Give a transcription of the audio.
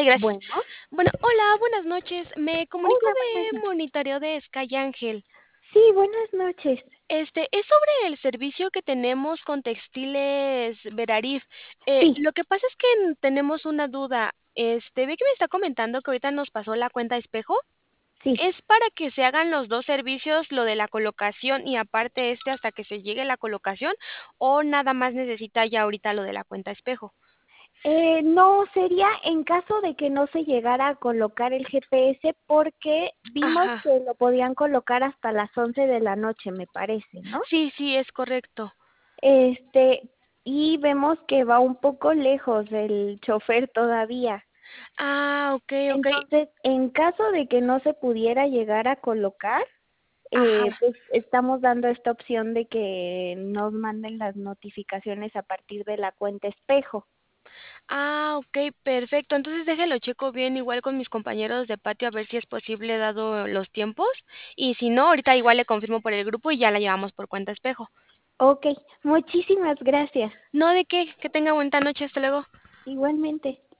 Ay, gracias. Bueno, Bueno, hola, buenas noches. Me comunico hola, buenas de noches. monitoreo de Sky Ángel. Sí, buenas noches. Es sobre el servicio que tenemos con Textiles Verarif. Sí, Lo que pasa es que tenemos una duda. Ve que me está comentando que ahorita nos pasó la cuenta espejo. sí. ¿Es para que se hagan los dos servicios, lo de la colocación y aparte hasta que se llegue la colocación, o nada más necesita ya ahorita lo de la cuenta espejo? No, sería en caso de que no se llegara a colocar el GPS porque vimos Ajá. que lo podían colocar hasta las 11 de la noche, me parece, ¿no? Sí, sí, es correcto. Este, y vemos que va un poco lejos el chofer todavía. Ah, okey, okey. Entonces, en caso de que no se pudiera llegar a colocar, Ajá. pues estamos dando esta opción de que nos manden las notificaciones a partir de la cuenta espejo. Ah, okey, perfecto. Entonces déjelo checo bien igual con mis compañeros de patio a ver si es posible dado los tiempos, y si no, ahorita igual le confirmo por el grupo y ya la llevamos por cuenta espejo. Ok, muchísimas gracias. No, de qué, que tenga bonita noche, hasta luego. Igualmente.